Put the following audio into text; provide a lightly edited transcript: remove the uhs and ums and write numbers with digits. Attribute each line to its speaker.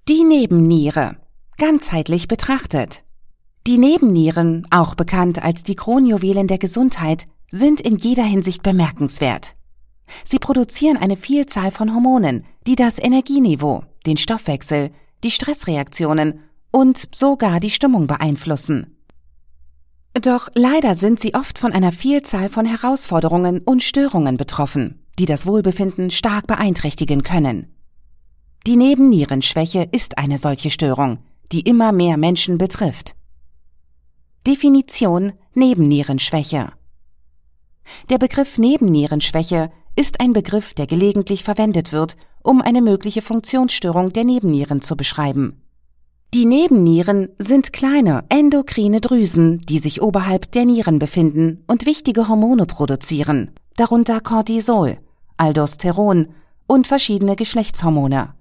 Speaker 1: Die Nebenniere. Ganzheitlich betrachtet. Die Nebennieren, auch bekannt als die Kronjuwelen der Gesundheit, sind in jeder Hinsicht bemerkenswert. Sie produzieren eine Vielzahl von Hormonen, die das Energieniveau, den Stoffwechsel, die Stressreaktionen und sogar die Stimmung beeinflussen. Doch leider sind sie oft von einer Vielzahl von Herausforderungen und Störungen betroffen, die das Wohlbefinden stark beeinträchtigen können. Die Nebennierenschwäche ist eine solche Störung, die immer mehr Menschen betrifft. Definition Nebennierenschwäche. Der Begriff Nebennierenschwäche ist ein Begriff, der gelegentlich verwendet wird, um eine mögliche Funktionsstörung der Nebennieren zu beschreiben. Die Nebennieren sind kleine endokrine Drüsen, die sich oberhalb der Nieren befinden und wichtige Hormone produzieren, darunter Cortisol, Aldosteron und verschiedene Geschlechtshormone.